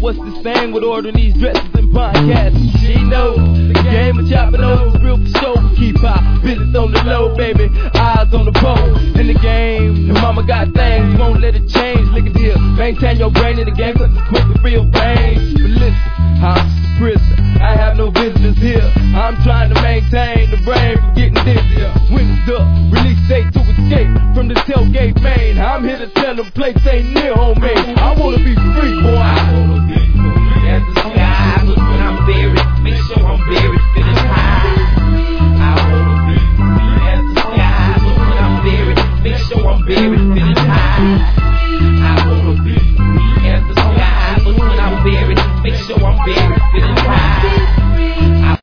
what's this thing with ordering these dresses and podcasts? She knows the game of chopping those real for show. Keep our business on the low, baby. Eyes on the pole. In the game, the mama got things, won't let it change. Look at here, maintain your brain in the game, cause it's quick to feel pain. But listen, I'm just a prisoner, I have no visitors here. I'm trying to maintain the brain from getting dizzy. When it's up, release date to escape from the tailgate main. I'm here to tell them place ain't near homemade. I wanna be free, boy.